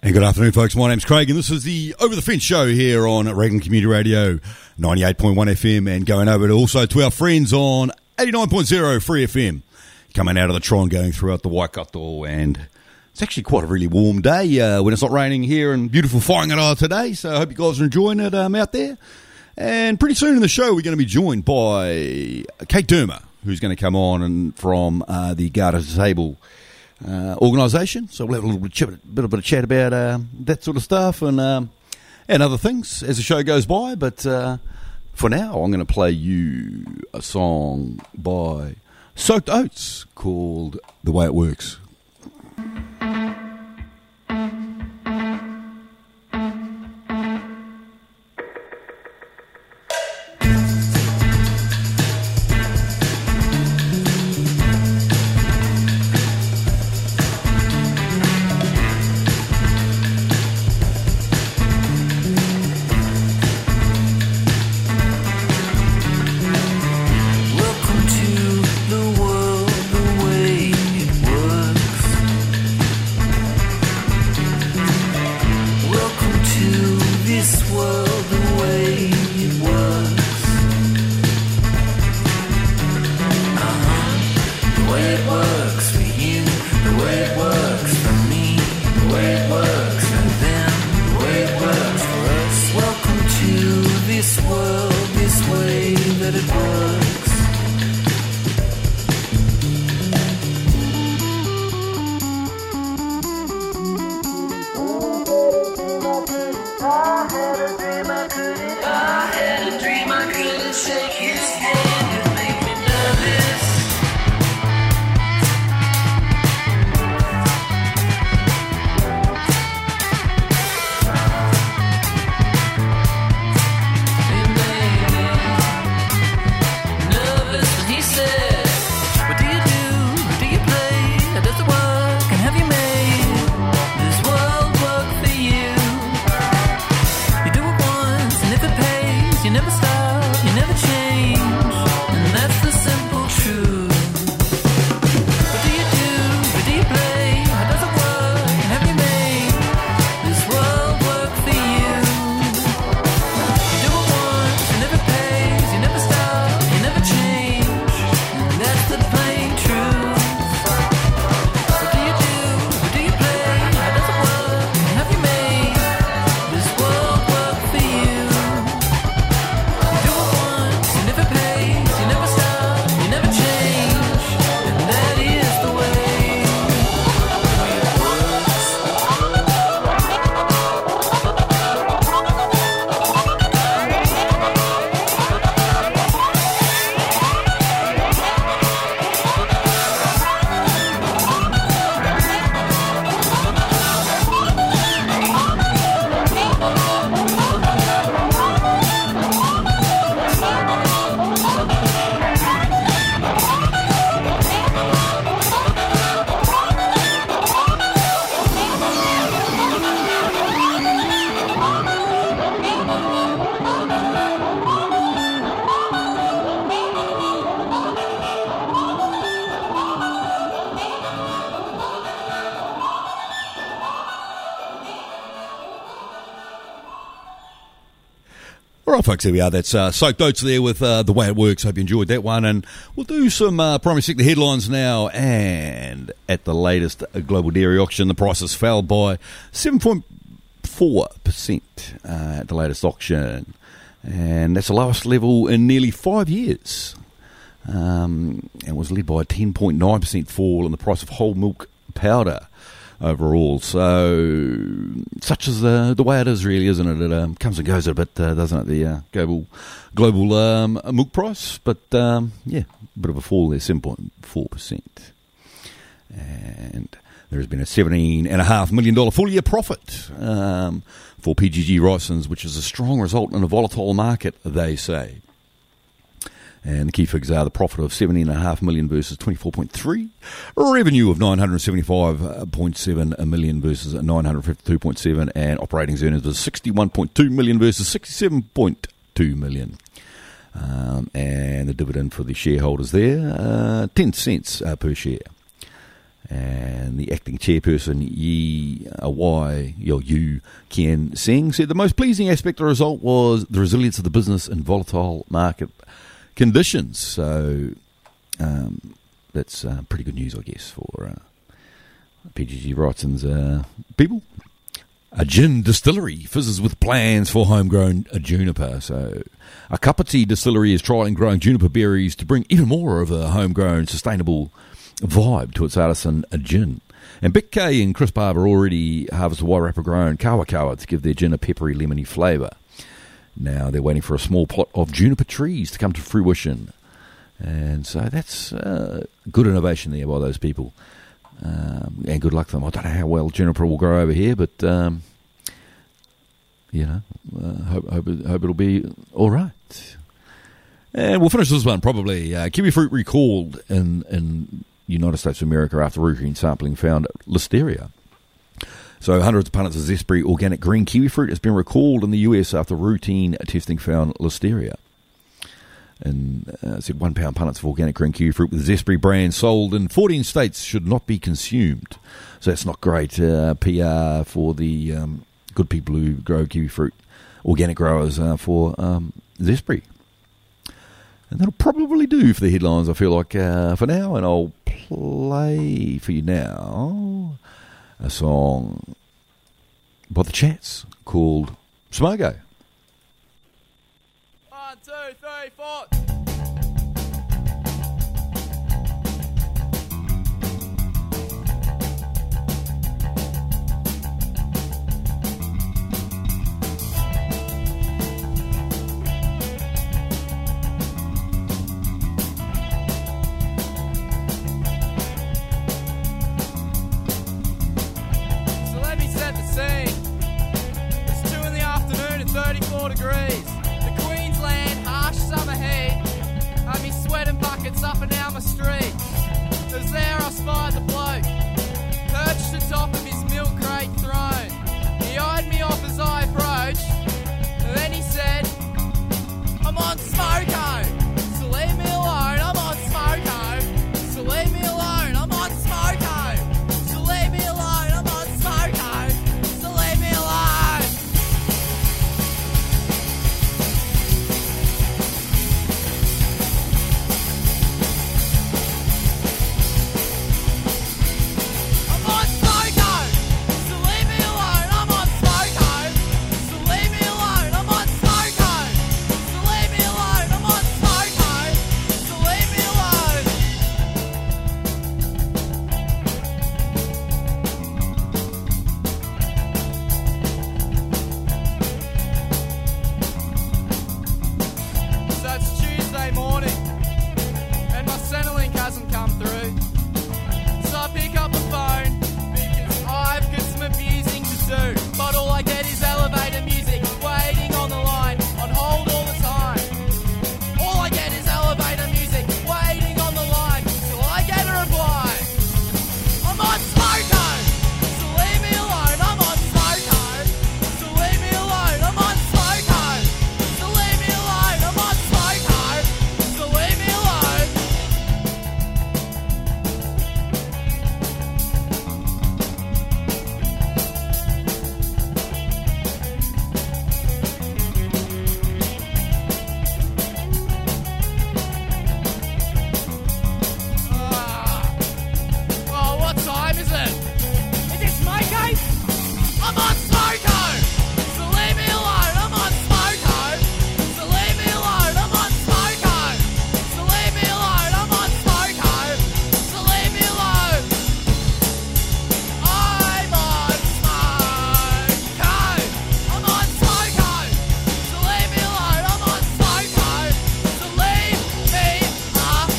And good afternoon, folks. My name's Craig, and this is the Over the Fence show here on Raglan Community Radio, 98.1 FM, and going over also to our friends on 89.0 Free FM, coming out of the Tron, going throughout the Waikato, and it's actually quite a really warm day when it's not raining here in beautiful Whangaroa today, so I hope you guys are enjoying it out there. And pretty soon in the show, we're going to be joined by Kate Dermer, who's going to come on and from the Garda Disabled organisation, so we'll have a little bit of chat about that sort of stuff and other things as the show goes by. But for now, I'm going to play you a song by Soaked Oats called "The Way It Works." Folks, here we are. That's Soaked Oats there with The Way It Works. Hope you enjoyed that one. And we'll do some primary sector headlines now. And at the latest global dairy auction, the prices fell by 7.4% at the latest auction. And that's the lowest level in nearly 5 years. And was led by a 10.9% fall in the price of whole milk powder overall. So such is the way it is, really, isn't it? It comes and goes a bit, doesn't it, the global milk price? But yeah, a bit of a fall there, 7.4%. And there has been a $17.5 million full-year profit for PGG Wrightson's, which is a strong result in a volatile market, they say. And the key figures are the profit of $17.5 million versus 24.3, revenue of $975.7 million versus 952.7, and operating earnings was $61.2 million versus $67.2 million. And the dividend for the shareholders there, 10 cents per share. And the acting chairperson, Yu Kian Seng, said the most pleasing aspect of the result was the resilience of the business in volatile market conditions. So that's pretty good news, I guess, for PGG Wrightson's people. A gin distillery fizzes with plans for homegrown juniper. So a Kapiti distillery is trialling growing juniper berries to bring even more of a homegrown, sustainable vibe to its artisan gin. And Bic K and Chris Barber already harvested Wairarapa grown kawa to give their gin a peppery, lemony flavour. Now they're waiting for a small plot of juniper trees to come to fruition. And so that's good innovation there by those people. And good luck to them. I don't know how well juniper will grow over here, but hope it'll be all right. And we'll finish this one probably. Kiwi fruit recalled in United States of America after routine sampling found listeria. So hundreds of punnets of Zespri organic green kiwi fruit has been recalled in the US after routine testing found listeria. And said 1 pound punnets of organic green kiwi fruit with Zespri brand sold in 14 states should not be consumed. So that's not great PR for the good people who grow kiwi fruit, organic growers for Zespri. And that'll probably do for the headlines, I feel like, for now. And I'll play for you now a song by The Chats called Smogo. 1, 2, 3, 4. So let me set the scene. It's 2 in the afternoon at 34 degrees. The Queensland harsh summer heat had me sweating buckets up and down my street. As there I spied the bloke, perched atop of his milk crate throne. He eyed me off as I approached, and then he said, I'm on smoko, so leave me alone, I'm on smoko, so leave me alone, I'm on smoko, so leave me alone, I'm on smoko, so leave me alone. I'm on smoko, so leave me alone, I'm on smoko, so leave me alone, I'm on smoko, so leave me alone, I'm on smoko, so leave me alone. So it's Tuesday morning, and my Centrelink hasn't come through. So I pick up the phone, because I've got some abusing to do. But all I get is elevator music, waiting on the line, on hold all the time. All I get is elevator music, waiting on the line, till I get a reply. I'm on smoko, so leave me alone, I'm on smoko, so leave me alone, I'm on smoko, so leave me alone, I'm on smoko, so leave me alone. Oh, what time is it? Is it smoko? I'm on smoko! So leave me alone, I'm on smoko! So leave me alone, I'm on smoko! So leave me alone, I'm on smoko! So leave me alone! I'm on smoko! I'm on smoko! So leave me alone, I'm on smoko! So leave me alone!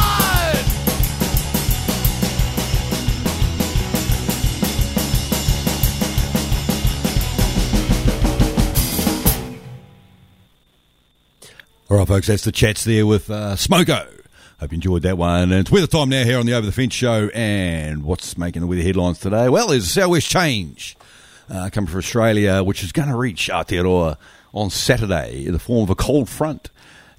All right, folks, that's The Chats there with Smoko. Hope you enjoyed that one. And it's weather time now here on the Over the Fence show. And what's making the weather headlines today? Well, there's a southwest change coming from Australia, which is going to reach Aotearoa on Saturday in the form of a cold front.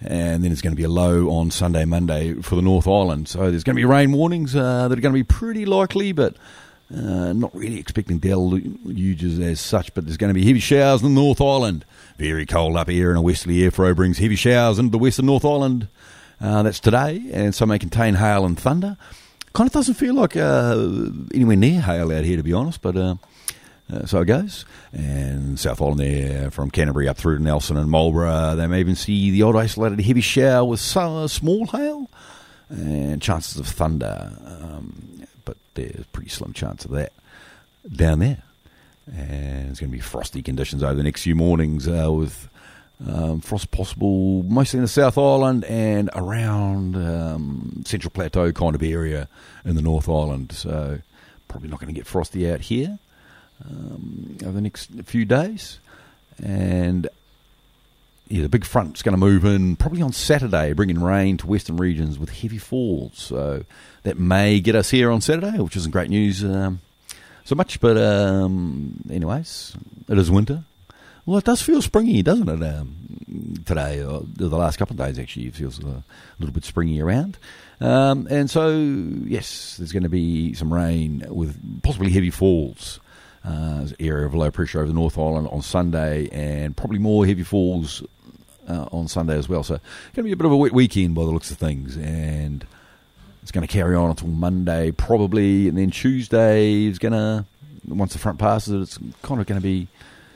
And then it's going to be a low on Sunday, Monday for the North Island. So there's going to be rain warnings that are going to be pretty likely, but not really expecting deluges as such. But there's going to be heavy showers in the North Island. Very cold up here, and a westerly airflow brings heavy showers into the western North Island. That's today, and some may contain hail and thunder. Kind of doesn't feel like anywhere near hail out here, to be honest, but so it goes. And South Island there, from Canterbury up through to Nelson and Marlborough, they may even see the odd isolated heavy shower with some small hail and chances of thunder, but there's a pretty slim chance of that down there. And it's going to be frosty conditions over the next few mornings with frost possible mostly in the South Island and around Central Plateau kind of area in the North Island. So probably not going to get frosty out here over the next few days. And yeah, the big front's going to move in probably on Saturday, bringing rain to western regions with heavy falls. So that may get us here on Saturday, which isn't great news so much. But anyways, it is winter. Well, it does feel springy, doesn't it? Today, or the last couple of days, actually, it feels a little bit springy around. And so, yes, there's going to be some rain with possibly heavy falls. Area of low pressure over the North Island on Sunday, and probably more heavy falls on Sunday as well. So it's going to be a bit of a wet weekend by the looks of things, and it's going to carry on until Monday probably, and then Tuesday is going to, once the front passes it, it's kind of going to be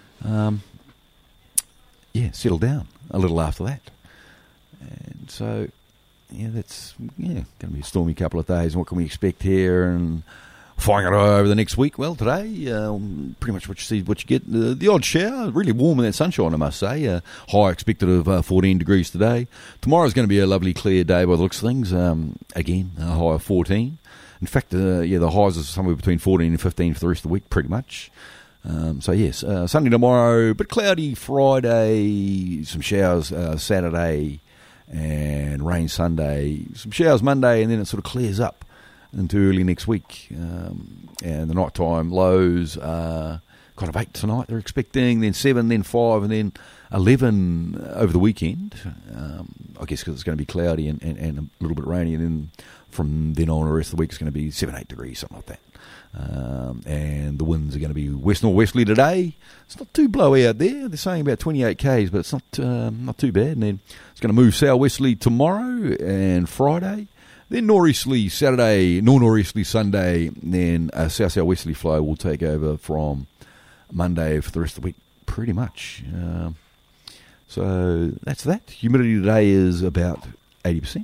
settle down a little after that. And so, that's going to be a stormy couple of days. And what can we expect here? And firing it over the next week. Well, today, pretty much what you see, what you get. The odd shower, really warm in that sunshine, I must say. High expected of 14 degrees today. Tomorrow's going to be a lovely clear day by the looks of things. Again, a high of 14. In fact, the highs are somewhere between 14 and 15 for the rest of the week, pretty much. So yes, Sunday tomorrow, but cloudy Friday, some showers Saturday, and rain Sunday, some showers Monday, and then it sort of clears up into early next week. And the nighttime lows are kind of 8 tonight, they're expecting, then 7, then 5, and then 11 over the weekend. I guess because it's going to be cloudy and a little bit rainy, and then from then on the rest of the week it's going to be 7-8 degrees, something like that. And the winds are going to be west-northwesterly today. It's not too blowy out there. They're saying about 28 k's, but it's not too bad. And then it's going to move southwesterly tomorrow and Friday. Then northeasterly Saturday, northeasterly Sunday. And then a south-southwesterly flow will take over from Monday for the rest of the week, pretty much. So that's that. Humidity today is about 80%.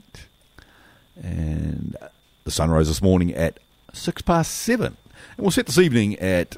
And the sunrise this morning at 7:06. And we'll set this evening at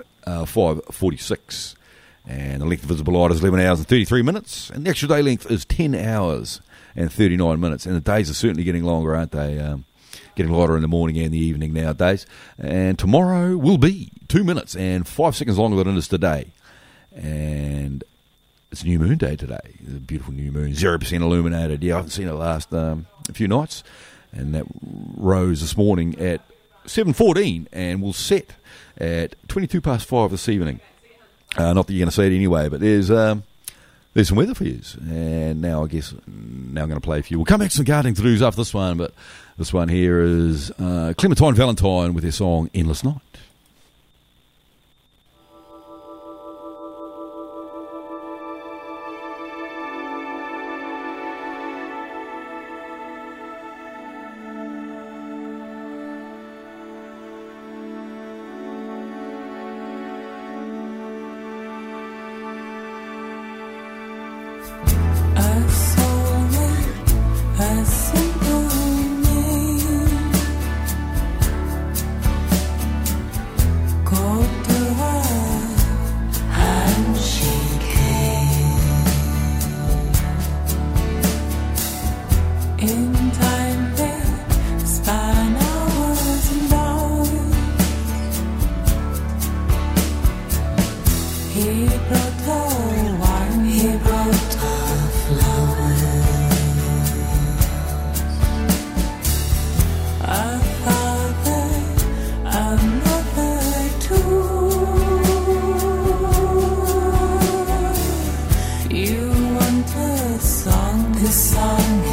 5:46. And the length of visible light is 11 hours and 33 minutes. And the actual day length is 10 hours and 39 minutes. And the days are certainly getting longer, aren't they? Getting lighter in the morning and the evening nowadays. And tomorrow will be 2 minutes and 5 seconds longer than it is today. And it's New Moon Day today. It's a beautiful new moon, 0% illuminated. Yeah, I haven't seen it last few nights. And that rose this morning at 7:14 and will set at 5:22 this evening. Not that you're going to see it anyway, but there's some weather for you. And now I'm going to play for you. We'll come back to some gardening to-dos after this one, but this one here is Clementine Valentine with their song Endless Night. This song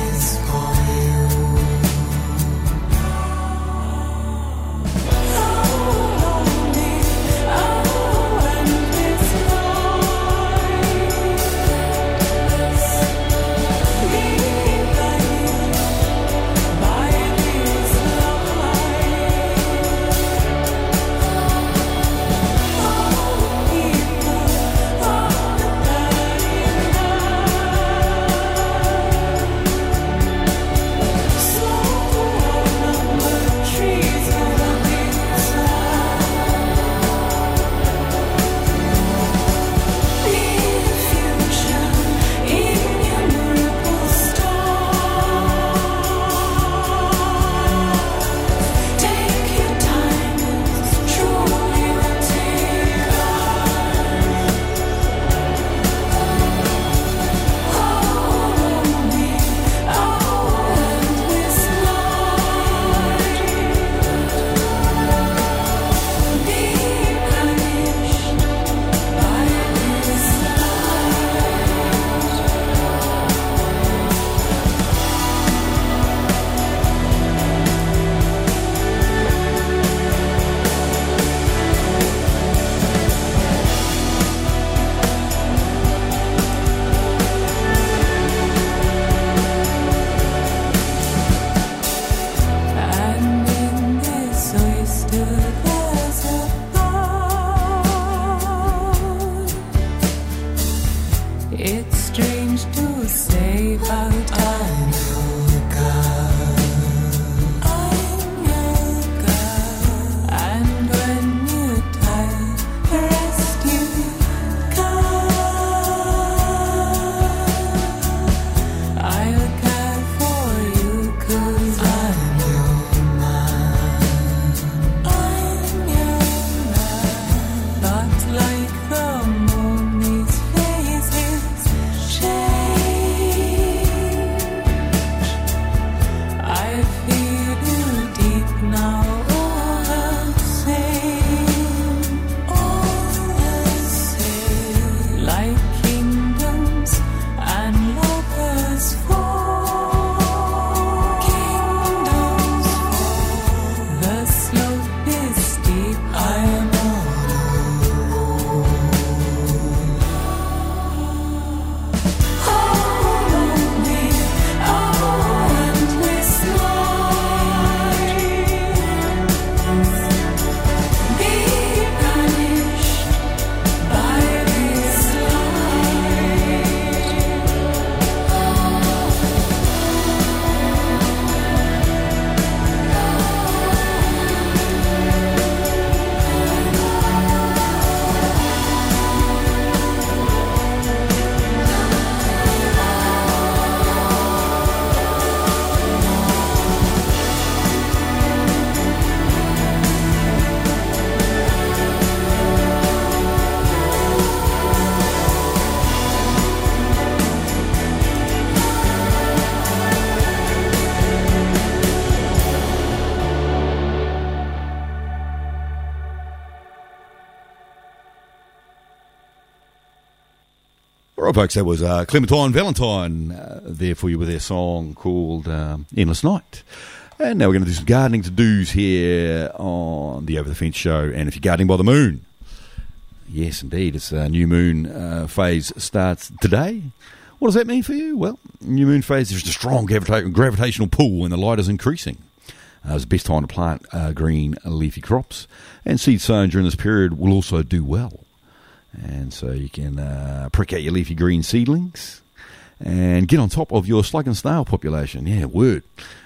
All right, folks, that was Clementine Valentine there for you with their song called Endless Night. And now we're going to do some gardening to-dos here on the Over the Fence show. And if you're gardening by the moon, yes, indeed, it's a new moon phase starts today. What does that mean for you? Well, new moon phase, there's a strong gravitational pull and the light is increasing. It's the best time to plant green leafy crops. And seed sown during this period will also do well. And so you can prick out your leafy green seedlings and get on top of your slug and snail population. Yeah, word.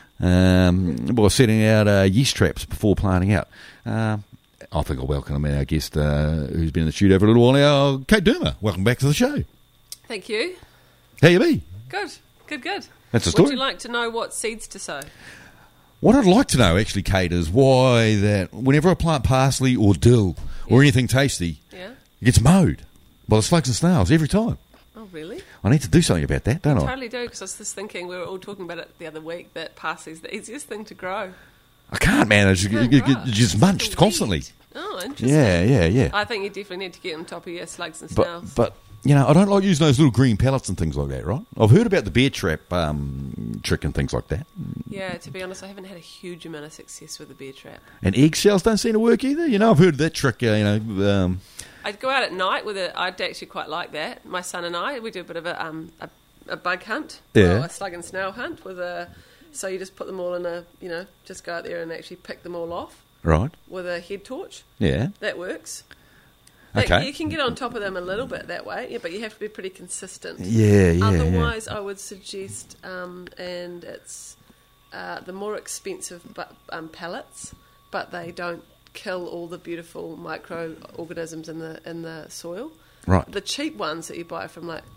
By setting out yeast traps before planting out. I think I'll welcome our guest who's been in the studio for a little while now, Kate Dermer. Welcome back to the show. Thank you. How you be? Good. That's the story. Would you like to know what seeds to sow? What I'd like to know, actually, Kate, is why that whenever I plant parsley or dill or anything tasty, it gets mowed by the slugs and snails every time. Oh, really? I need to do something about that, don't I? Totally do, because I was just thinking, we were all talking about it the other week, that parsley's the easiest thing to grow. I can't, man. It's just munched constantly. Oh, interesting. Yeah. I think you definitely need to get on top of your slugs and snails. But you know, I don't like using those little green pellets and things like that, right? I've heard about the bear trap trick and things like that. Yeah, to be honest, I haven't had a huge amount of success with the bear trap. And eggshells don't seem to work either. You know, I've heard of that trick, I'd go out at night with it. I'd actually quite like that. My son and I, we do a bit of a bug hunt, or a slug and snail hunt so you just put them all in just go out there and actually pick them all off. Right. With a head torch. Yeah. That works. Okay. You can get on top of them a little bit that way, but you have to be pretty consistent. Yeah. Otherwise, I would suggest, and it's the more expensive pellets, but they don't kill all the beautiful microorganisms in the soil. Right. The cheap ones that you buy from I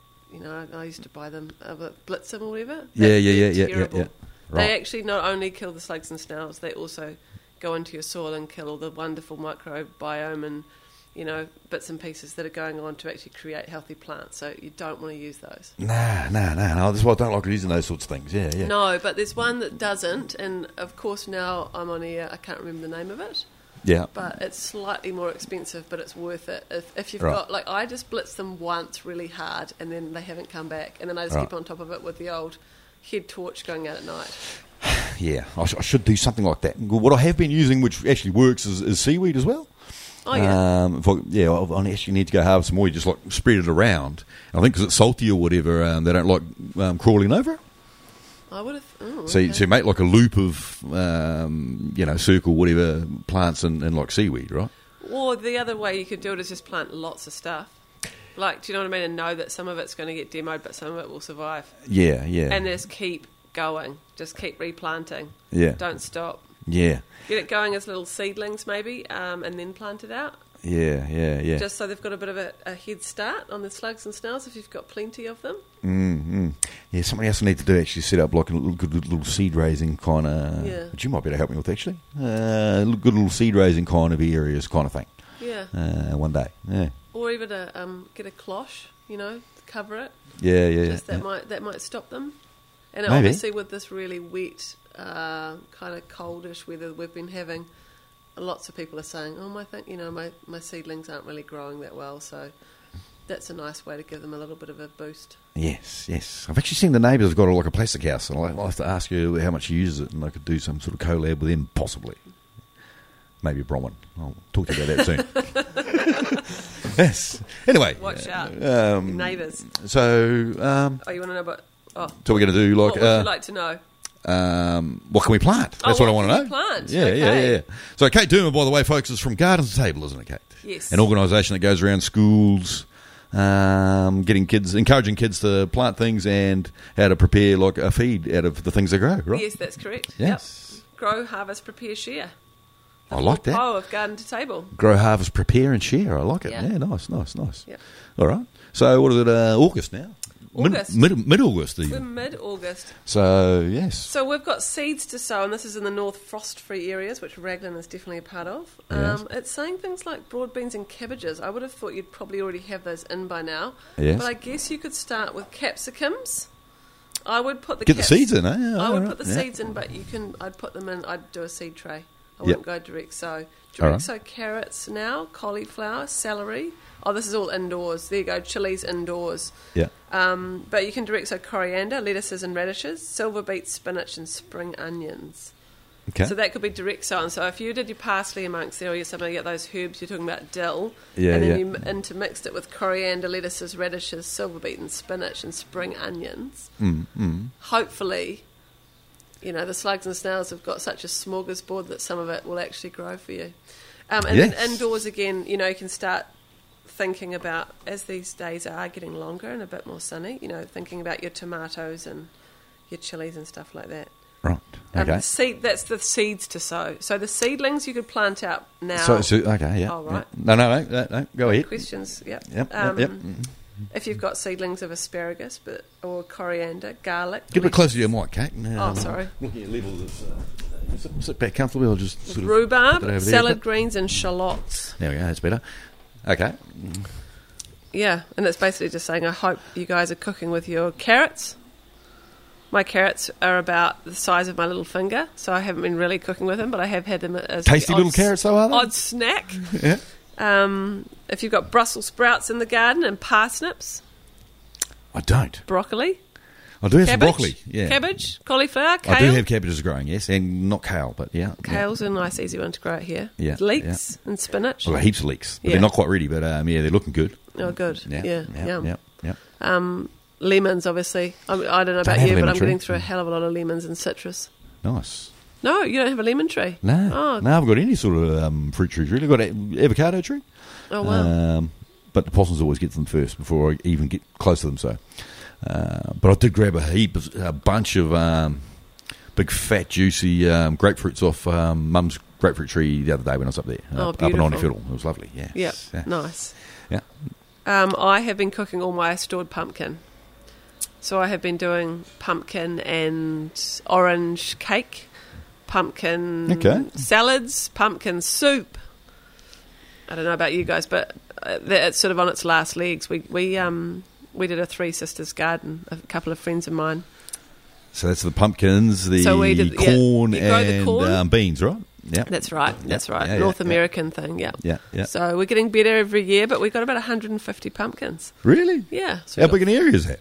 used to buy them Blitzum or whatever. Yeah. Terrible. Right. They actually not only kill the slugs and snails, they also go into your soil and kill all the wonderful microbiome and bits and pieces that are going on to actually create healthy plants. So you don't want to use those. No. That's why I don't like using those sorts of things. Yeah. No, but there's one that doesn't, and of course now I'm on here. I can't remember the name of it. Yeah. But it's slightly more expensive, but it's worth it. If you've Right. got, I just blitz them once really hard, and then they haven't come back, and then I just keep on top of it with the old head torch going out at night. Yeah, I should do something like that. What I have been using, which actually works, is seaweed as well. Oh, yeah. I actually need to go harvest some more. You just spread it around. I think because it's salty or whatever, they don't like crawling over it. I would have. Oh, So okay. you make a loop of, circle whatever plants and seaweed, right? Or the other way you could do it is just plant lots of stuff. Do you know what I mean? And know that some of it's going to get demoed, but some of it will survive. Yeah. And just keep going. Just keep replanting. Yeah. Don't stop. Yeah. Get it going as little seedlings maybe, and then plant it out. Yeah. Just so they've got a bit of a head start on the slugs and snails if you've got plenty of them. Mm-hmm. Yeah, something else I need to do, actually set up a good little seed raising kind of, which you might be able to help me with, actually. Good little seed raising kind of areas kind of thing. Yeah. One day, yeah. Or even get a cloche, cover it. Yeah. Just that might stop them. And Maybe. Obviously with this really wet, kind of coldish weather we've been having, lots of people are saying, my seedlings aren't really growing that well, so that's a nice way to give them a little bit of a boost. Yes. I've actually seen the neighbours have got a plastic house, and I'll have to ask you how much he uses it, and I could do some sort of collab with him, possibly. Maybe Bronwyn. I'll talk to you about that soon. Yes. Anyway. Watch out. Neighbours. So... you want to know about... Oh. So we're going to do what would you like to know? What can we plant? That's what I want to know. Plant? Yeah, okay. yeah. So Kate Dermer, by the way, folks, is from Garden to Table, isn't it, Kate? Yes. An organisation that goes around schools, encouraging kids to plant things and how to prepare a feed out of the things they grow, right? Yes, that's correct. Yes. Yep. Grow, harvest, prepare, share. I like that. Oh, of Garden to Table. Grow, harvest, prepare and share. I like it. Yeah. Yeah, nice. Yep. All right. So what is it, August now? August. Mid-August. We're mid-August. So, yes. So we've got seeds to sow, and this is in the north frost-free areas, which Raglan is definitely a part of. Yes. It's saying things like broad beans and cabbages. I would have thought you'd probably already have those in by now. Yes. But I guess you could start with capsicums. I would put the Get the seeds in, eh? Yeah, I would all put the right. seeds in, but I'd put them in. I'd do a seed tray. I wouldn't go direct sow. Direct sow carrots now, cauliflower, celery. Oh, this is all indoors. There you go, chilies indoors. Yeah. But you can direct sow coriander, lettuces and radishes, silver beets, spinach and spring onions. Okay. So that could be direct sown. So if you did your parsley amongst there, or you something, you get those herbs, you're talking about dill, and then you intermixed it with coriander, lettuces, radishes, silver beet and spinach and spring onions. Hopefully, the slugs and snails have got such a smorgasbord that some of it will actually grow for you. And then indoors again, you can start thinking about, as these days are getting longer and a bit more sunny, thinking about your tomatoes and your chilies and stuff like that. Right. Okay. That's the seeds to sow. So the seedlings you could plant out now. So okay, yeah. Oh, right. Yeah. No. Go ahead. Questions, yep. Yep. If you've got seedlings of asparagus or coriander, garlic. Get a bit closer to your mic, Kate. Sorry. Looking at levels of... sit back comfortably. I'll just sort of... Rhubarb, salad greens and shallots. There we go, that's better. Okay. Yeah, and it's basically just saying, I hope you guys are cooking with your carrots. My carrots are about the size of my little finger, so I haven't been really cooking with them, but I have had them as tasty little carrots, though, are they? Odd snack. Yeah. If you've got Brussels sprouts in the garden and parsnips. I don't. Broccoli. I do have some broccoli, yeah. Cabbage, cauliflower, kale. I do have cabbages growing, yes, and not kale, but yeah. Kale's a nice, easy one to grow out here. Yeah. Leeks and spinach. I've got heaps of leeks. But they're not quite ready, but they're looking good. Oh, good. Yeah. Yeah. Lemons, obviously. I don't know about you, but I'm getting through a hell of a lot of lemons and citrus. Nice. No, you don't have a lemon tree? No. Oh. No, I haven't got any sort of fruit trees, really. I've got an avocado tree. Oh, wow. But the possums always get them first before I even get close to them, so... but I did grab a bunch of big, fat, juicy grapefruits off Mum's grapefruit tree the other day when I was up there. Up in Onnefiddle. It was lovely, yes. Yep, yeah, nice. Yeah. I have been cooking all my stored pumpkin. So I have been doing pumpkin and orange cake, pumpkin salads, pumpkin soup. I don't know about you guys, but it's sort of on its last legs. We did a Three Sisters garden, a couple of friends of mine. So that's the pumpkins, the corn and beans, right? Yeah, that's right. That's right. North American thing. Yeah. Yeah. So we're getting better every year, but we've got about 150 pumpkins. Really? Yeah. So how big an area is that?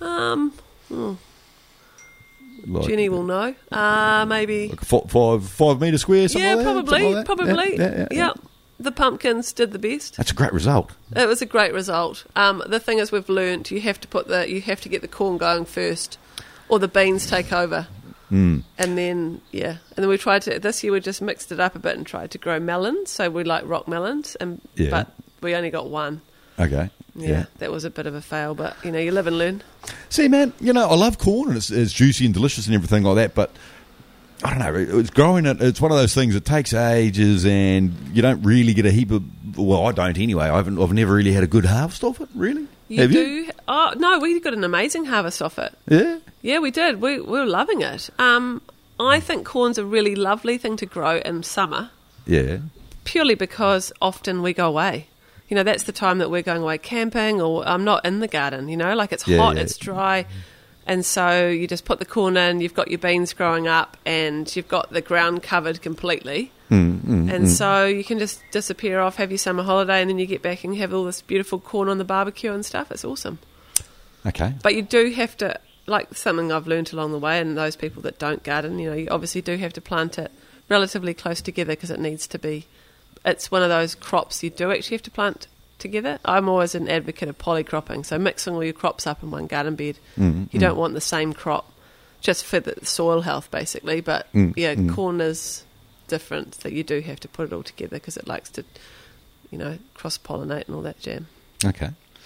Jenny will know. Maybe like 5 metre square. Something like that? Probably. Yeah. The pumpkins did the best. That's a great result. It was a great result. The thing is, we've learnt you have to get the corn going first, or the beans take over. And then we tried to. This year we just mixed it up a bit and tried to grow melons. So we like rock melons, but we only got one. Okay. Yeah, that was a bit of a fail, but you live and learn. See, man, I love corn and it's juicy and delicious and everything like that, but I don't know, it's growing. It's one of those things that takes ages, and you don't really get a heap of. Well, I don't anyway. I've never really had a good harvest of it. Really, have you? Oh no, we got an amazing harvest off it. Yeah, we did. We were loving it. I think corn's a really lovely thing to grow in summer. Yeah, purely because often we go away. That's the time that we're going away camping, or I'm not in the garden. Like it's hot, it's dry. And so you just put the corn in, you've got your beans growing up, and you've got the ground covered completely. So you can just disappear off, have your summer holiday, and then you get back and have all this beautiful corn on the barbecue and stuff. It's awesome. Okay. But you do have to, like something I've learnt along the way, and those people that don't garden, you obviously do have to plant it relatively close together because it needs to be, it's one of those crops you do actually have to plant together. I'm always an advocate of polycropping, so mixing all your crops up in one garden bed. You don't want the same crop just for the soil health basically, but corn is different, that you do have to put it all together because it likes to cross-pollinate and all that jam. Okay.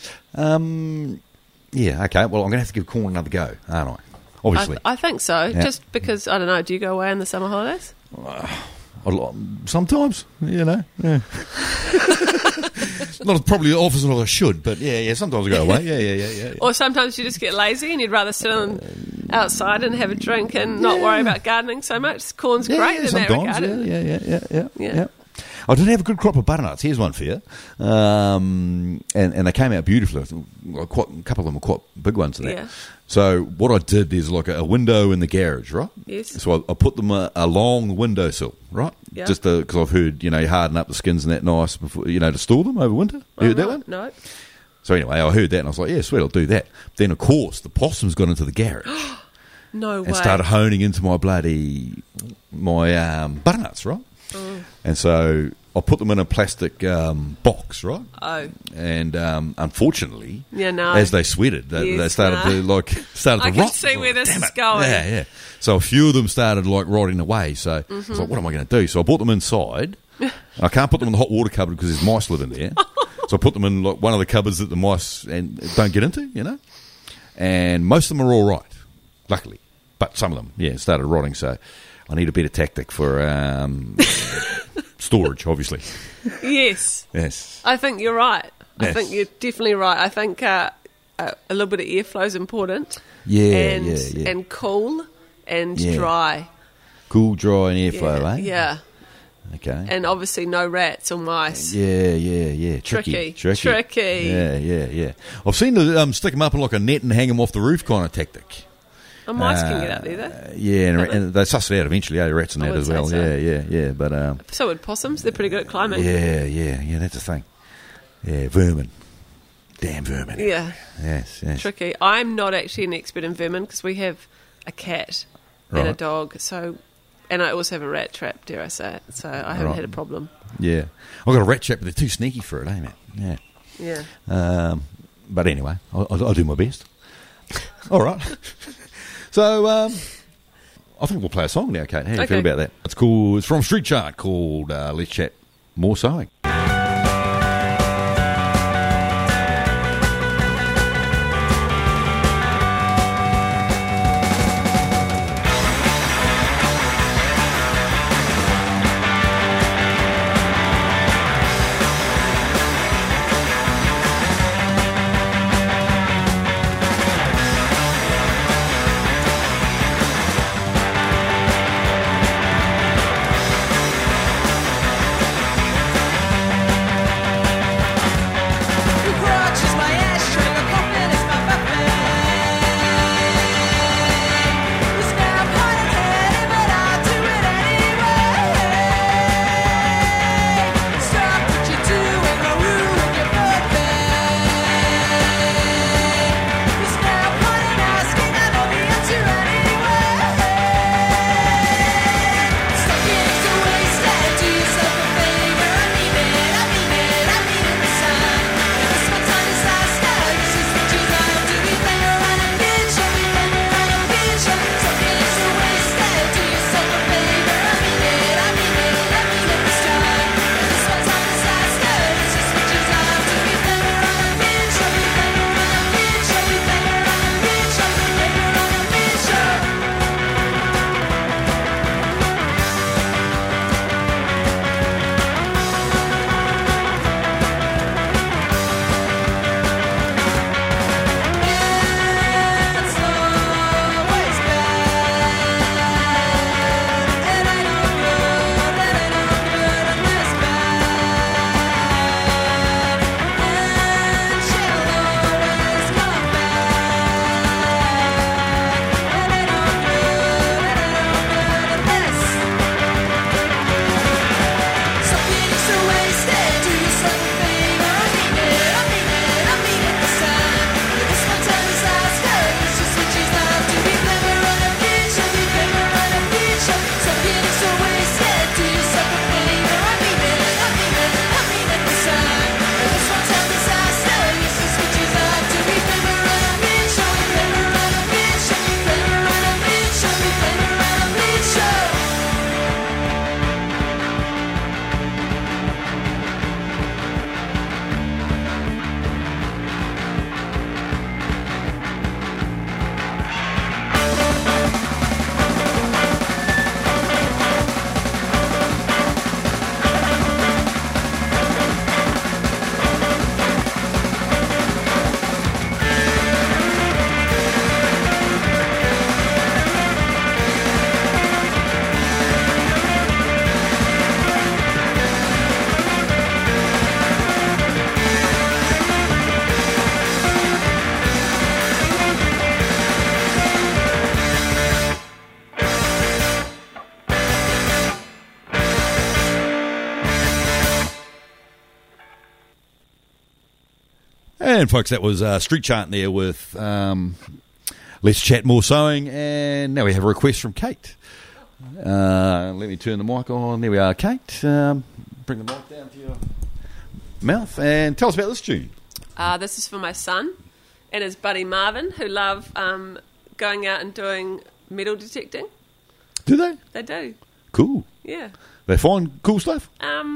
Okay, well I'm going to have to give corn another go, aren't I? Obviously. I think so, just because, I don't know, do you go away in the summer holidays? Sometimes, yeah. Not probably as often as I should, but sometimes I go away. Yeah. Or sometimes you just get lazy and you'd rather sit outside and have a drink and not worry about gardening so much. Corn's great in that regard. Yeah. I did have a good crop of butternuts. Here's one for you. And they came out beautifully. A couple of them were quite big ones. Yeah. So what I did is like a window in the garage, right? Yes. So I put them along the windowsill, right? Yeah. Just because I've heard, you harden up the skins and that nice before, to store them over winter. You heard that one? No. So anyway, I heard that and I was like, yeah, sweet, I'll do that. Then, of course, the possums got into the garage. No way. And started honing into my butternuts, right? Mm. And so I put them in a plastic box, right? Oh. And unfortunately, no. as they sweated, they started to rot. I can see where this is going. Yeah. So a few of them started rotting away. So I was like, what am I going to do? So I brought them inside. I can't put them in the hot water cupboard because there's mice living there. So I put them in one of the cupboards that the mice don't get into, And most of them are all right, luckily. But some of them, started rotting. So I need a better tactic for storage, obviously. Yes. Yes. I think you're right. Yes. I think you're definitely right. I think a little bit of airflow is important. Yeah, And cool and Yeah. dry. Cool, dry, and airflow, eh? Yeah. Okay. And obviously no rats or mice. Yeah. Tricky. Yeah. I've seen them stick them up in like a net and hang them off the roof kind of tactic. Oh, mice can get up there, though. And they suss it out eventually, rats and I that would as well. say so. Yeah. But So would possums. They're pretty good at climbing. yeah, that's the thing. Yeah, vermin. Damn vermin. Yeah. Yes. Tricky. I'm not actually an expert in vermin because we have a cat and a Right. dog. And I also have a rat trap, dare I say it. So I haven't had a problem. Yeah. I've got a rat trap, but they're too sneaky for it, ain't it? Yeah. Yeah. But anyway, I'll do my best. All right. So, I think we'll play a song now, Kate. How do you feel about that? It's cool. It's from Street Chart called Let's Chat More Sewing. And, folks, that was Street Chant there with Let's Chat More Sewing. And now we have a request from Kate. Let me turn the mic on. There we are, Kate. Bring the mic down to your mouth and tell us about this tune. This is for my son and his buddy Marvin, who love going out and doing metal detecting. Do they? They do. Cool. Yeah. They find cool stuff?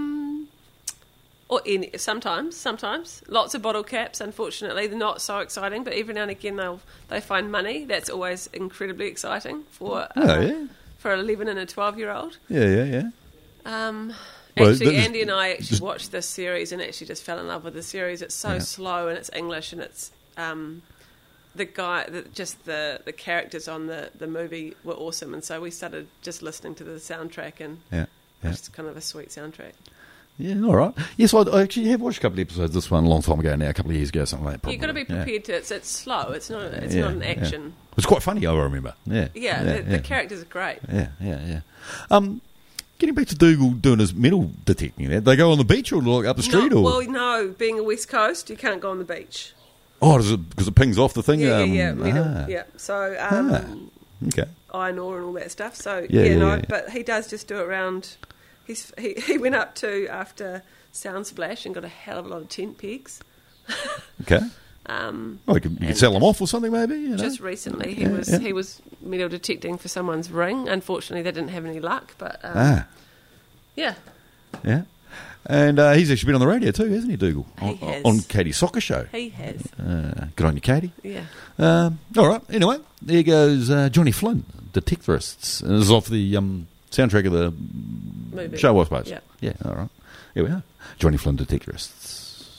Sometimes. Lots of bottle caps, unfortunately. They're not so exciting, but every now and again they find money. That's always incredibly exciting for a 11 and a 12-year-old. Yeah. Actually, Andy and I watched this series and actually just fell in love with the series. It's so slow and it's English and it's the characters on the movie were awesome, and so we started just listening to the soundtrack and it's kind of a sweet soundtrack. Yeah, all right. Yes, I actually have watched a couple of episodes. This one a long time ago now, a couple of years ago, something like that. You've got to be prepared to. It's slow. It's not an action. Yeah. It's quite funny. I remember. The characters are great. Yeah. Getting back to Dougal doing his metal detecting, they go on the beach or like up the street? No. Being a West Coast, you can't go on the beach. Oh, because it pings off the thing? Yeah. So, okay. Iron ore and all that stuff. So, but he does just do it around. He went up to after Soundsplash and got a hell of a lot of tent pegs. Okay. You could sell them off or something, maybe. You know? Just recently, he was metal detecting for someone's ring. Unfortunately, they didn't have any luck. But yeah. And he's actually been on the radio too, hasn't he, Dougal? He has. On Katie's soccer show. He has. Good on you, Katie. Yeah. All right. Anyway, there goes Johnny Flynn, Detectorists. And this is off the soundtrack of the movie show, I suppose. Yeah. All right. Here we are. Johnny Flynn, Detectorists.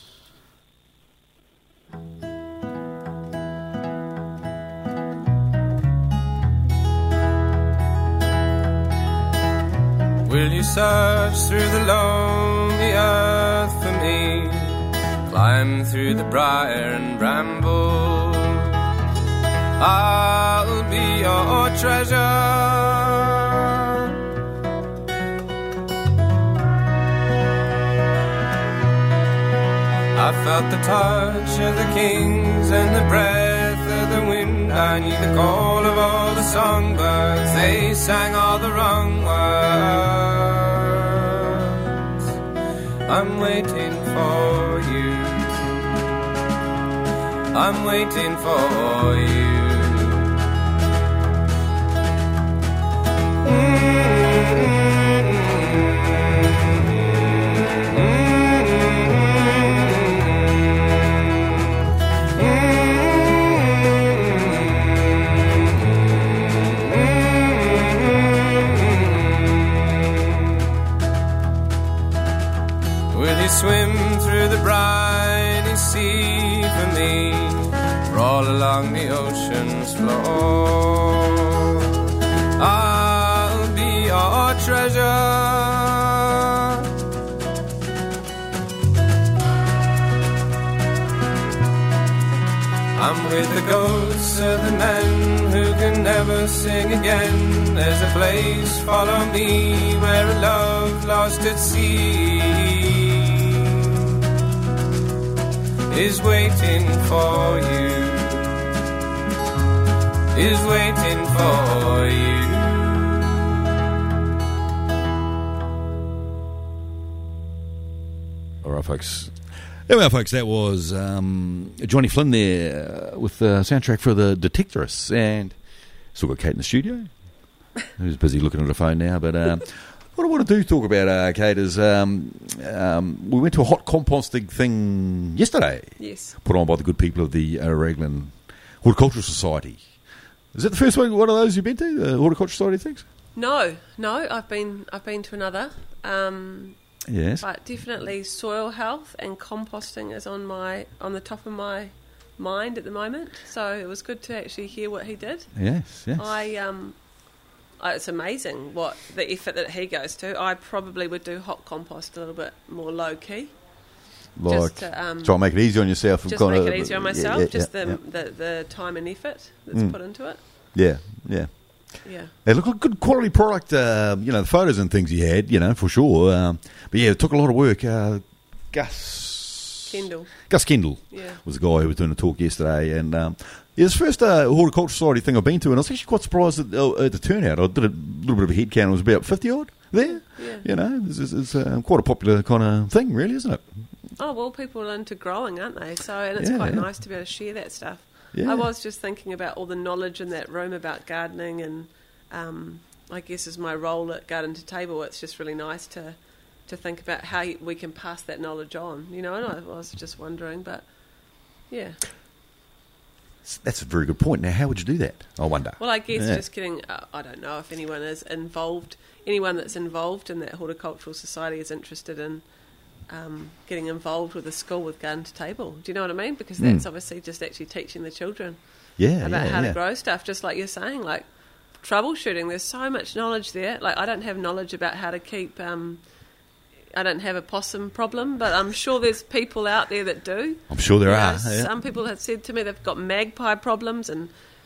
Will you search through the lonely earth for me? Climb through the briar and bramble. I'll be your treasure. I felt the touch of the kings and the breath of the wind. I knew the call of all the songbirds. They sang all the wrong words. I'm waiting for you. I'm waiting for you. Swim through the briny sea for me, roll along the ocean's floor. I'll be your treasure. I'm with the ghosts of the men who can never sing again. There's a place, follow me, where a love lost at sea is waiting for you, is waiting for you. All right, folks. There we are, folks. That was Johnny Flynn there with the soundtrack for the Detectorists. And still got Kate in the studio, who's busy looking at her phone now. But what I want to do talk about, Kate, is we went to a hot composting thing yesterday. Yes. Put on by the good people of the Raglan Horticultural Society. Is that the first one of those you've been to, the Horticultural Society things? No. I've been to another. Yes. But definitely soil health and composting is on the top of my mind at the moment. So it was good to actually hear what he did. Yes. It's amazing what the effort that he goes to. I probably would do hot compost a little bit more low key. Like, try and make it easy on yourself. Just make it easier on myself. The time and effort that's put into it. Yeah. It looked like a good quality product, the photos and things he had, for sure. But yeah, it took a lot of work. Gus Kendall. Gus Kendall Yeah. was the guy who was doing a talk yesterday, and it's the first horticultural society thing I've been to, and I was actually quite surprised at the turnout. I did a little bit of a head count; it was about 50 odd there. Yeah. You know, it's quite a popular kind of thing, really, isn't it? Oh, well, people are into growing, aren't they? So, and it's quite nice to be able to share that stuff. Yeah. I was just thinking about all the knowledge in that room about gardening, and I guess as my role at Garden to Table, it's just really nice to think about how we can pass that knowledge on, you know, and I was just wondering, but yeah. That's a very good point. Now, how would you do that, I wonder? Well, I guess just getting, I don't know if anyone is involved, anyone that's involved in that horticultural society is interested in getting involved with the school with Garden to Table. Do you know what I mean? Because that's obviously just actually teaching the children about how to grow stuff, just like you're saying, like troubleshooting. There's so much knowledge there. Like, I don't have knowledge about how to keep... I don't have a possum problem, but I'm sure there's people out there that do. I'm sure there are. Some people have said to me they've got magpie problems, and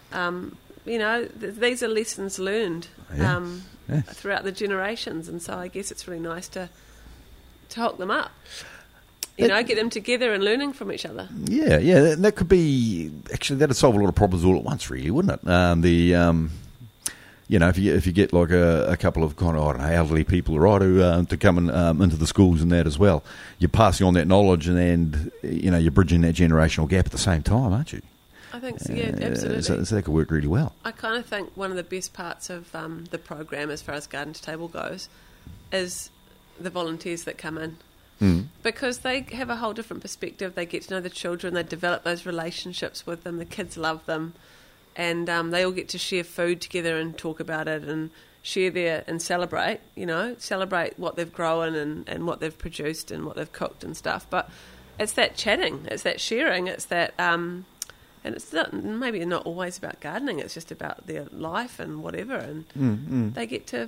you know, these are lessons learned throughout the generations, and so I guess it's really nice to hook them up. You know, get them together and learning from each other. Yeah, that could be actually that'd solve a lot of problems all at once, really, wouldn't it? You know, if you get like a couple of kind of, I don't know, elderly people, right, who to come into the schools and that as well, you're passing on that knowledge, and you know, you're bridging that generational gap at the same time, aren't you? I think so, yeah, absolutely. So that could work really well. I kind of think one of the best parts of the program, as far as Garden to Table goes, is the volunteers that come in. Because they have a whole different perspective. They get to know the children, they develop those relationships with them, the kids love them. And they all get to share food together and talk about it and share and celebrate, you know, celebrate what they've grown and what they've produced and what they've cooked and stuff. But it's that chatting, it's that sharing, it's that, and it's maybe not always about gardening, it's just about their life and whatever. And they get to,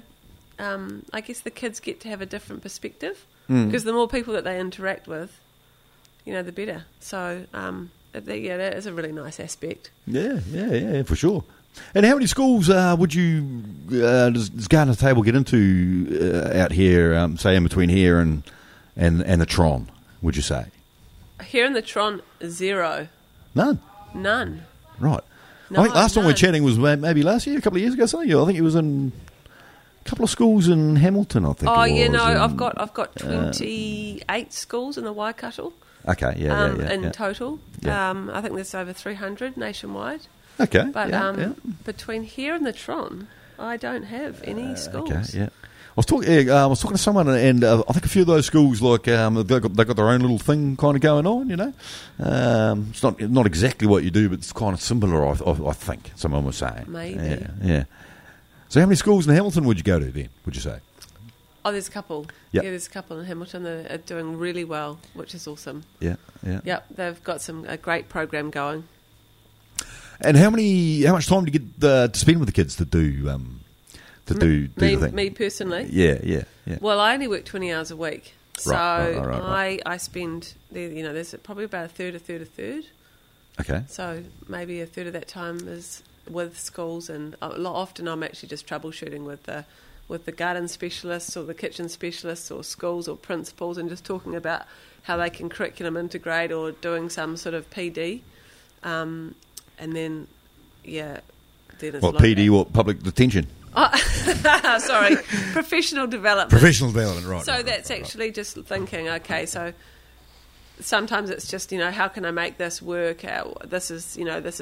I guess the kids get to have a different perspective because the more people that they interact with, you know, the better. So, yeah, that is a really nice aspect. Yeah, for sure. And how many schools would you does Garden to Table get into out here, say in between here and the Tron, would you say? Here in the Tron, 0. None? Right. No, I think last time we were chatting was maybe last year, a couple of years ago, something. I think it was in a couple of schools in Hamilton, I think. Oh, yeah, no, I've got 28 schools in the Waikato. Okay, in total. Yeah. I think there's over 300 nationwide. Okay. But between here and the Tron, I don't have any schools. Okay, yeah. I was talking to someone, and I think a few of those schools, like they got their own little thing kind of going on. You know, it's not exactly what you do, but it's kind of similar. I think someone was saying. Maybe. Yeah. So, how many schools in Hamilton would you go to then? Would you say? Oh, there's a couple. Yep. Yeah, there's a couple in Hamilton that are doing really well, which is awesome. Yeah. Yep, they've got a great program going. And how much time do you get to spend with the kids to do the thing? Me personally? Yeah. Well, I only work 20 hours a week, so right. I spend there's probably about a third. Okay. So maybe a third of that time is with schools, and often I'm actually just troubleshooting with the garden specialists or the kitchen specialists or schools or principals, and just talking about how they can curriculum integrate or doing some sort of PD. And then, then it's what, PD, what, public detention? Oh, sorry, professional development. Professional development, right. So that's actually just thinking, okay, so sometimes it's just, how can I make this work out? This is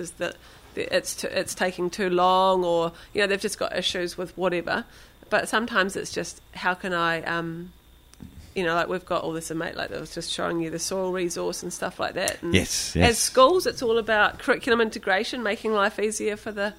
it's taking too long, or, they've just got issues with whatever. But sometimes it's just, how can I, like we've got all this, like I was just showing you the soil resource and stuff like that. And yes. As schools, it's all about curriculum integration, making life easier for the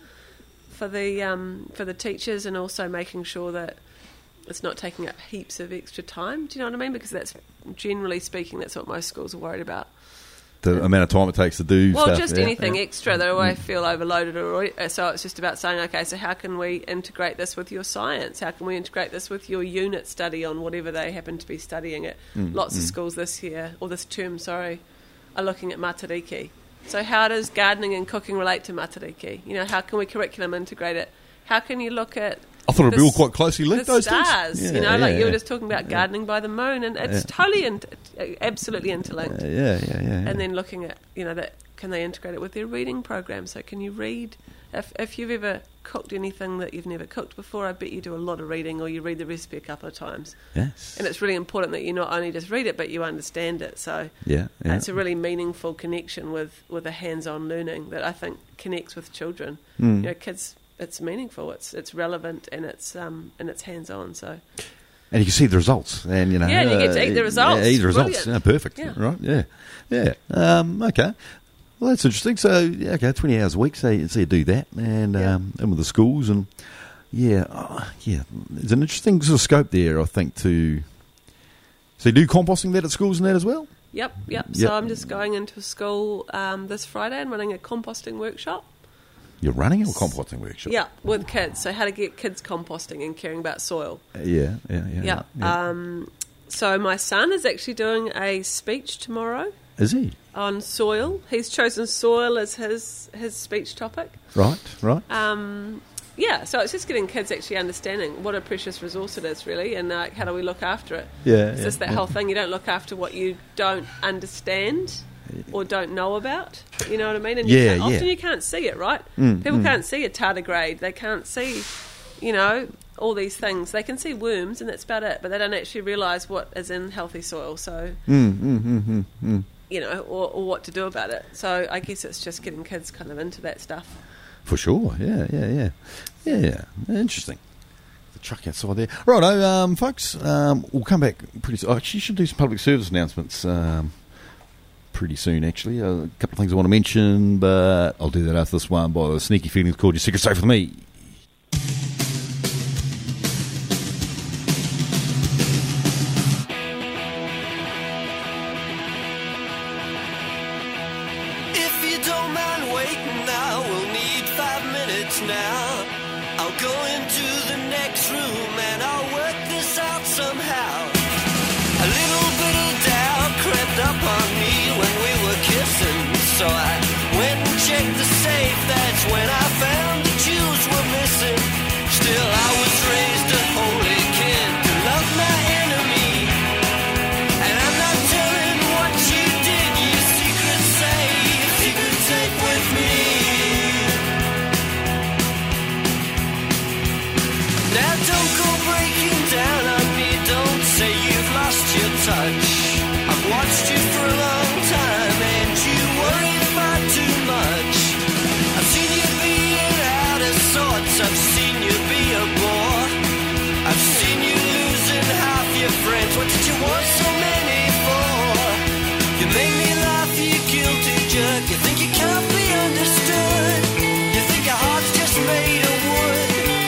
teachers, and also making sure that it's not taking up heaps of extra time. Do you know what I mean? Because that's, generally speaking, that's what most schools are worried about. The amount of time it takes to do stuff. Well, just anything extra that I feel overloaded already. So it's just about saying, okay, so how can we integrate this with your science? How can we integrate this with your unit study on whatever they happen to be studying it? Lots of schools this term, are looking at Matariki. So how does gardening and cooking relate to Matariki? How can we curriculum integrate it? How can you look at I thought it'd be all quite closely linked, the those stars, things. you know, like you were just talking about gardening by the moon, and it's totally, absolutely interlinked. Yeah. And then looking at, you know, that can they integrate it with their reading program? So can you read? If you've ever cooked anything that you've never cooked before, I bet you do a lot of reading, or you read the recipe a couple of times. Yes. And it's really important that you not only just read it, but you understand it. So it's a really meaningful connection with a hands-on learning that I think connects with children. You know, kids, it's meaningful, it's relevant, and it's hands-on. So. And you can see the results, and you know. Yeah, and you get to eat the results. Yeah, eat the results. Brilliant. Yeah, perfect. Yeah. Right. Yeah. Okay. Well, that's interesting. So, 20 hours a week. So you do that, and with the schools, and there's an interesting sort of scope there, I think. So you do composting that at schools and that as well. Yep. So I'm just going into school this Friday and running a composting workshop. You're running a composting workshop? Yeah, with kids. So how to get kids composting and caring about soil. Yeah. So my son is actually doing a speech tomorrow. Is he? On soil. He's chosen soil as his speech topic. Right. So it's just getting kids actually understanding what a precious resource it is, really, and how do we look after it. It's just that whole thing, you don't look after what you don't understand or don't know about, you know what I mean? And often you can't see it, right? People can't see a tardigrade. They can't see, you know, all these things. They can see worms, and that's about it, but they don't actually realise what is in healthy soil. So, you know, or what to do about it. So I guess it's just getting kids kind of into that stuff. For sure, yeah. Interesting. The truck outside there. Righto, folks, we'll come back pretty soon. Actually, you should do some public service announcements pretty soon, actually. A couple of things I want to mention, but I'll do that after this one by the Sneaky Feelings called Your Secret Safe With Me. Now I'll go into the next room and I'll work this out somehow. A little bit of doubt crept up on me when we were kissing, so I went and checked the safe. That's when I found the jewels were missing. Still I was raised a holy kid to love my enemy, and I'm not telling what you did. Your secret safe with me. Now don't go breaking down on me, don't say you've lost your touch. I've watched you for a long time and you worry far too much. I've seen you being out of sorts, I've seen you be a bore. I've seen you losing half your friends, what did you want so many for? You make me laugh, you guilty jerk, you think you can't be understood. You think your heart's just made of wood.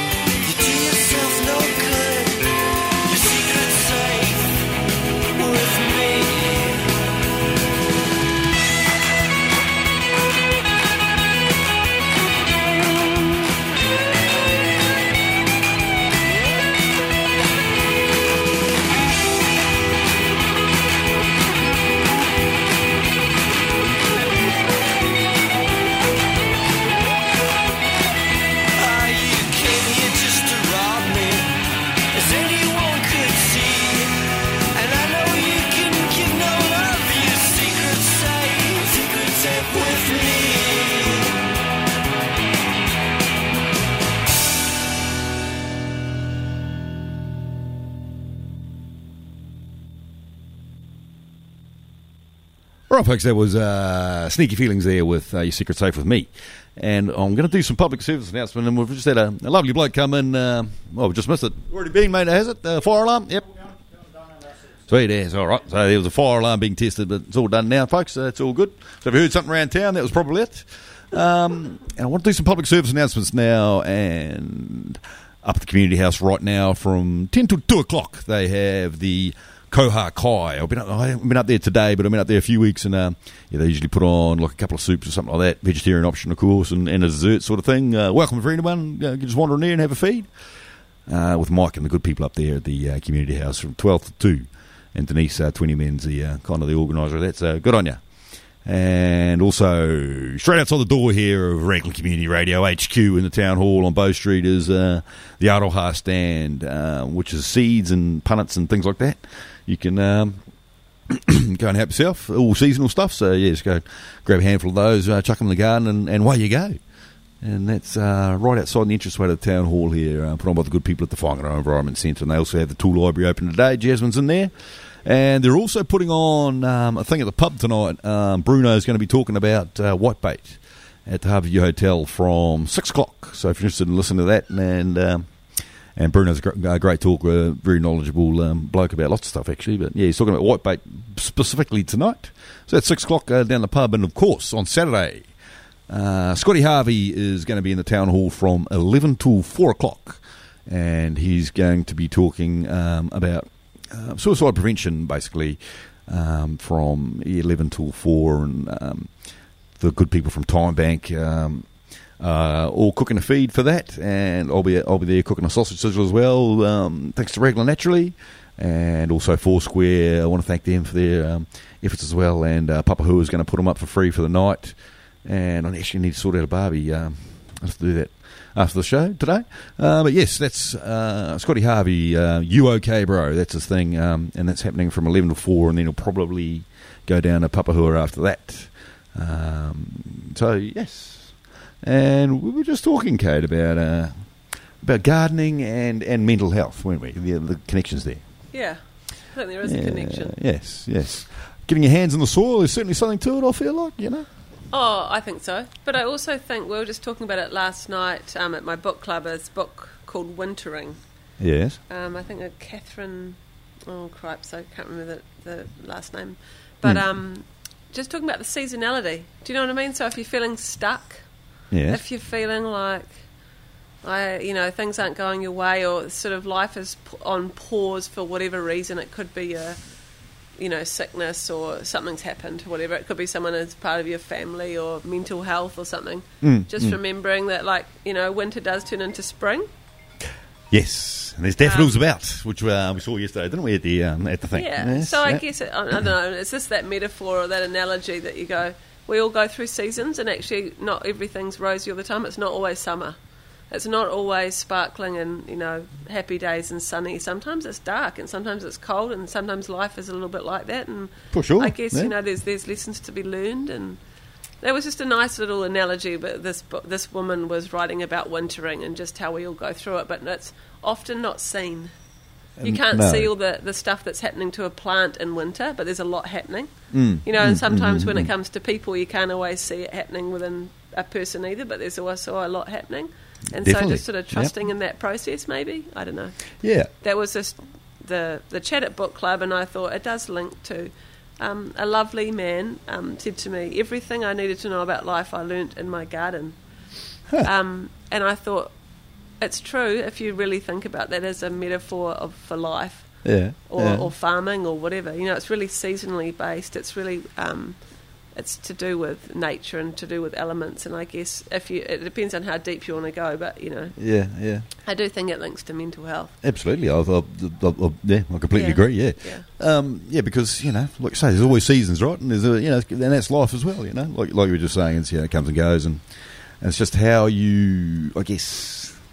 No good. Your secret's safe with me. Right, folks, that was Sneaky Feelings there with Your Secret Safe With Me. And I'm going to do some public service announcement, and we've just had a lovely bloke come in. We just missed it. Already been, mate, has it? Fire alarm? Yep. Sweet, yes, all right. So there was a fire alarm being tested, but it's all done now, folks. It's all good. So if you heard something around town, that was probably it. And I want to do some public service announcements now, and up at the community house right now from 10 till 2 o'clock, they have the Koha Kai. I haven't been up there today, but I've been up there a few weeks, and they usually put on like a couple of soups or something like that, vegetarian option, of course, and a dessert sort of thing. Welcome for anyone. You can just wander in there and have a feed with Mike and the good people up there at the community house from 12 to 2. And Denise, 20 Men's the kind of the organiser of that, so good on you. And also, straight outside the door here of Raglan Community Radio HQ in the Town Hall on Bow Street is the Aroha stand, which is seeds and punnets and things like that. You can go and help yourself, all seasonal stuff. So, yeah, just go grab a handful of those, chuck them in the garden, and away you go. And that's right outside the entranceway to the Town Hall here, put on by the good people at the Whangarei Environment Centre. And they also have the tool library open today. Jasmine's in there. And they're also putting on a thing at the pub tonight. Bruno's going to be talking about whitebait at the Harbourview Hotel from 6 o'clock. So if you're interested in listening to that, and Bruno's a great talker, very knowledgeable bloke about lots of stuff, actually. But, yeah, he's talking about whitebait specifically tonight. So at 6 o'clock down the pub. And, of course, on Saturday, Scotty Harvey is going to be in the Town Hall from 11 till 4 o'clock. And he's going to be talking about suicide prevention, basically, from 11 till 4, and the good people from Time Bank all cooking a feed for that, and I'll be there cooking a sausage sizzle as well, thanks to Raglan Naturally, and also Foursquare. I want to thank them for their efforts as well, and Papahua is going to put them up for free for the night, and I actually need to sort out a barbie. I have to do that after the show today. But yes, that's Scotty Harvey, You OK Bro, that's his thing, and that's happening from 11 to 4, and then he'll probably go down to Papahua after that. So, yes. And we were just talking, Kate, about gardening and mental health, weren't we? The connections there. Yeah, I think there is a connection. Yes. Getting your hands in the soil is certainly something to it, I feel like, you know. Oh, I think so. But I also think, we were just talking about it last night at my book club, this book called Wintering. Yes. I think Catherine, cripes, I can't remember the last name. But just talking about the seasonality. Do you know what I mean? So if you're feeling stuck, if you're feeling like, things aren't going your way, or sort of life is on pause for whatever reason, it could be sickness, or something's happened, whatever. It could be someone as part of your family, or mental health or something. Remembering that, winter does turn into spring. Yes, and there's daffodils about, which we saw yesterday, didn't we, at the thing? Yeah, yes, so I guess, I don't know, it's just that metaphor or that analogy that you go, we all go through seasons, and actually not everything's rosy all the time. It's not always summer. It's not always sparkling and, happy days and sunny. Sometimes it's dark, and sometimes it's cold, and sometimes life is a little bit like that. And for sure, I guess, there's lessons to be learned. And that was just a nice little analogy. But this woman was writing about wintering and just how we all go through it. But it's often not seen. You can't see all the stuff that's happening to a plant in winter, but there's a lot happening. And sometimes when it comes to people, you can't always see it happening within a person either, but there's also a lot happening. And Definitely. So just sort of trusting in that process, maybe. I don't know. Yeah. That was just the chat at book club, and I thought it does link to a lovely man said to me, everything I needed to know about life I learnt in my garden. And I thought, it's true if you really think about that as a metaphor for life. Yeah. Or farming or whatever. It's really seasonally based. It's really... it's to do with nature and to do with elements, and I guess it depends on how deep you want to go, but yeah, I do think it links to mental health. Absolutely, I completely agree. Yeah, because like I say, there's always seasons, right? And there's and that's life as well. Like you were just saying, it's it comes and goes, and it's just how you, I guess,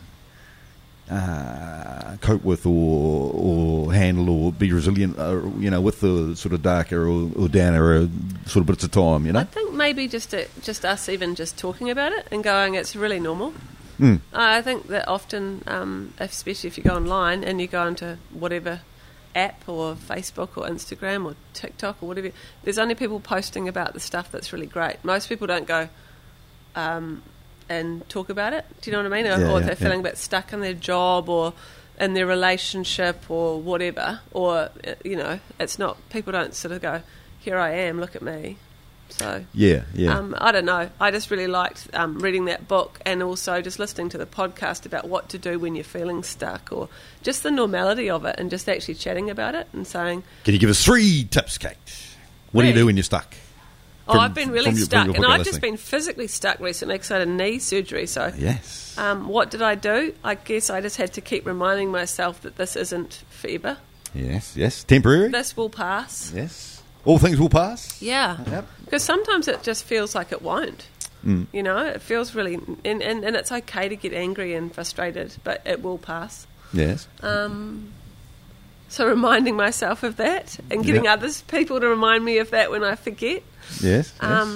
cope with or handle or be resilient, with the sort of darker or downer sort of bits of time, I think maybe just us even just talking about it and going, it's really normal. I think that often, especially if you go online and you go into whatever app or Facebook or Instagram or TikTok or whatever, there's only people posting about the stuff that's really great. Most people don't go and talk about it. Do you know what I mean? Or they're feeling a bit stuck in their job or in their relationship or whatever. Or, it's not, people don't sort of go, here I am, look at me. So, I don't know. I just really liked reading that book and also just listening to the podcast about what to do when you're feeling stuck, or just the normality of it, and just actually chatting about it and saying... Can you give us 3 tips, Kate? What do you do when you're stuck? I've been really stuck, and I've just been physically stuck recently because I had a knee surgery. So, yes. What did I do? I guess I just had to keep reminding myself that this isn't forever. Yes. Temporary. This will pass. Yes. All things will pass. Yeah. Yep. Because sometimes it just feels like it won't. You know, it feels really... And it's okay to get angry and frustrated, but it will pass. Yes. So reminding myself of that and getting people to remind me of that when I forget. Yes.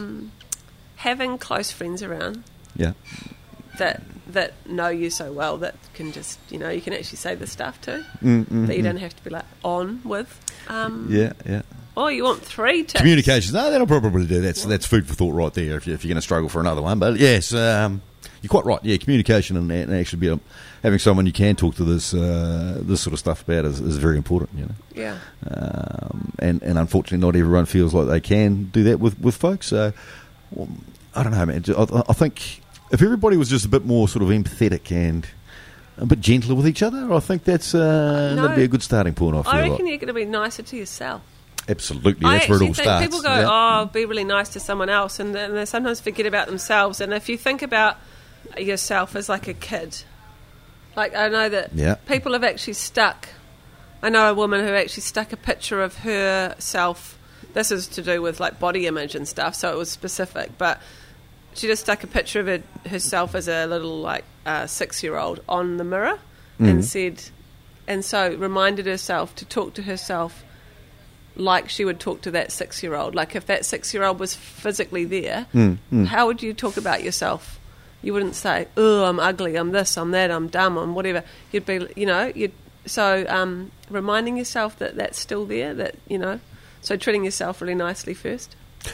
Having close friends around. Yeah. That know you so well that can just, you know, you can actually say the stuff to that you don't have to be like on with. Yeah. Oh, you want 3 tips? Communications. No, that'll probably do. That's food for thought right there if you're going to struggle for another one. But yes, you're quite right. Yeah, communication and actually having someone you can talk to this sort of stuff about is very important. You know. Yeah. And unfortunately, not everyone feels like they can do that with folks. So I don't know, man. I think if everybody was just a bit more sort of empathetic and a bit gentler with each other, I think that'd be a good starting point. I reckon you're going to be nicer to yourself. Absolutely, that's where it all starts. People go, be really nice to someone else, and they sometimes forget about themselves. And if you think about yourself as like a kid, like I know that people have actually stuck. I know a woman who actually stuck a picture of herself. This is to do with like body image and stuff, so it was specific. But she just stuck a picture of herself as a little like 6-year-old on the mirror, and said, and so reminded herself to talk to herself like she would talk to that 6-year-old. Like if that 6-year-old was physically there, how would you talk about yourself? You wouldn't say, "Oh, I'm ugly, I'm this, I'm that, I'm dumb, I'm whatever." You'd be, you know, reminding yourself that that's still there. That, you know, so treating yourself really nicely first.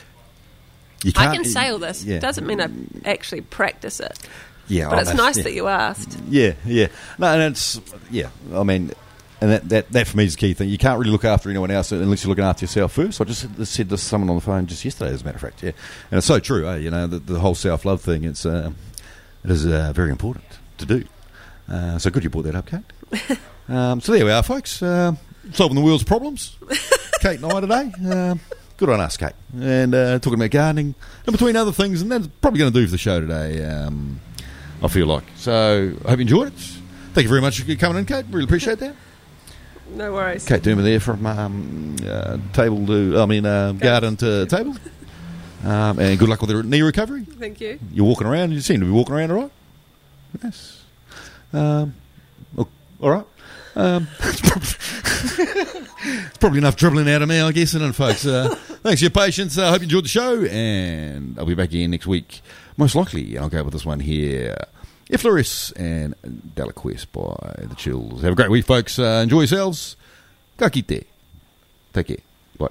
I can say all this. Yeah. It doesn't mean I actually practice it. Yeah, but it's nice that you asked. Yeah. No, and it's I mean. And that for me is the key thing. You can't really look after anyone else unless you're looking after yourself first. I just said this to someone on the phone just yesterday, as a matter of fact. Yeah, and it's so true. You know, the whole self-love thing. It is very important to do. So good you brought that up, Kate. So there we are, folks. Solving the world's problems. Kate and I today. Good on us, Kate. And talking about gardening and between other things, and that's probably going to do for the show today. I feel like. So I hope you enjoyed it. Thank you very much for coming in, Kate. Really appreciate that. No worries. Kate Dermer there from garden to table. And good luck with the knee recovery. Thank you. You're walking around. You seem to be walking around all right. Yes. All right. It's probably enough dribbling out of me, I guess, isn't it, folks? Thanks for your patience. I hope you enjoyed the show, and I'll be back again next week. Most likely, I'll go with this one here. Effloris and Delaquest by The Chills. Have a great week, folks. Enjoy yourselves. Ka kite. Take care. Bye.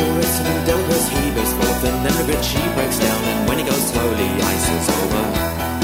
She breaks down, and when he goes slowly, ice is over.